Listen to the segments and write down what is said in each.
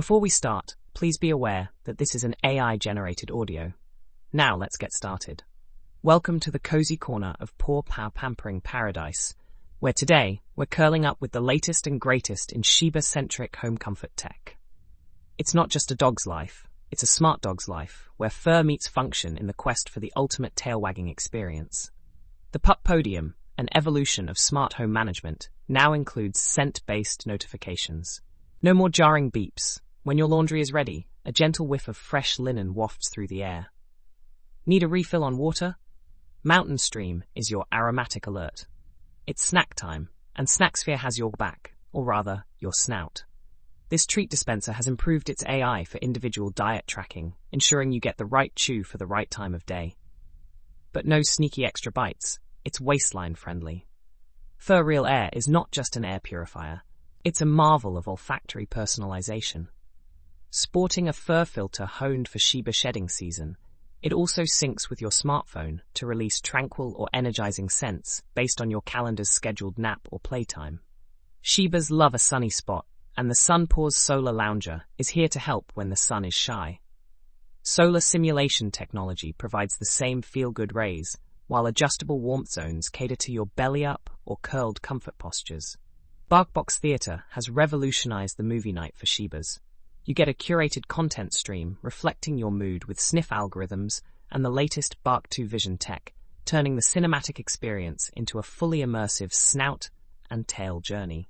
Before we start, please be aware that this is an AI-generated audio. Now let's get started. Welcome to the cozy corner of Paw Pow Pampering Paradise, where today we're curling up with the latest and greatest in Shiba-centric home comfort tech. It's not just a dog's life, it's a smart dog's life, where fur meets function in the quest for the ultimate tail-wagging experience. The Pup Podium, an evolution of smart home management, now includes scent-based notifications. No more jarring beeps. When your laundry is ready, a gentle whiff of fresh linen wafts through the air. Need a refill on water? Mountain Stream is your aromatic alert. It's snack time, and Snacksphere has your back, or rather, your snout. This treat dispenser has improved its AI for individual diet tracking, ensuring you get the right chew for the right time of day. But no sneaky extra bites, it's waistline friendly. Fur Real Air is not just an air purifier, it's a marvel of olfactory personalization. Sporting a fur filter honed for Shiba shedding season, it also syncs with your smartphone to release tranquil or energizing scents based on your calendar's scheduled nap or playtime. Shibas love a sunny spot, and the SunPause Solar Lounger is here to help when the sun is shy. Solar simulation technology provides the same feel-good rays, while adjustable warmth zones cater to your belly-up or curled comfort postures. BarkBox Theatre has revolutionized the movie night for Shibas. You get a curated content stream reflecting your mood with sniff algorithms and the latest Bark2 Vision tech, turning the cinematic experience into a fully immersive snout and tail journey.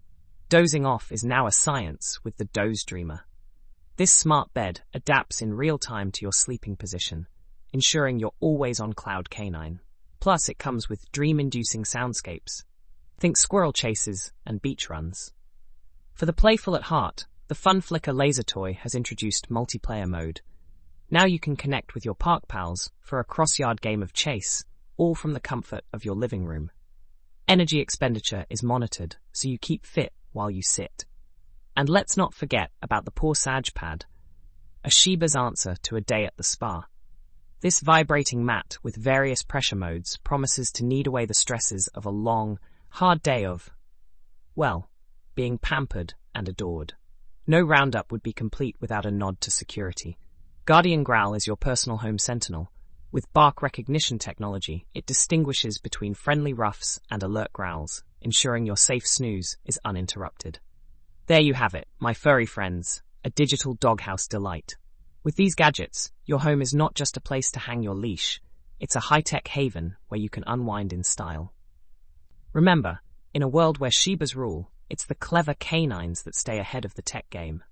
Dozing off is now a science with the Doze Dreamer. This smart bed adapts in real time to your sleeping position, ensuring you're always on cloud canine. Plus, it comes with dream-inducing soundscapes. Think squirrel chases and beach runs. For the playful at heart, the Fun Flicker laser toy has introduced multiplayer mode. Now you can connect with your park pals for a cross-yard game of chase, all from the comfort of your living room. Energy expenditure is monitored, so you keep fit while you sit. And let's not forget about the Paw Sag Pad, a Shiba's answer to a day at the spa. This vibrating mat with various pressure modes promises to knead away the stresses of a long, hard day of, well, being pampered and adored. No roundup would be complete without a nod to security. Guardian Growl is your personal home sentinel. With bark recognition technology, it distinguishes between friendly ruffs and alert growls, ensuring your safe snooze is uninterrupted. There you have it, my furry friends, a digital doghouse delight. With these gadgets, your home is not just a place to hang your leash, it's a high-tech haven where you can unwind in style. Remember, in a world where Shibas rule, it's the clever canines that stay ahead of the tech game.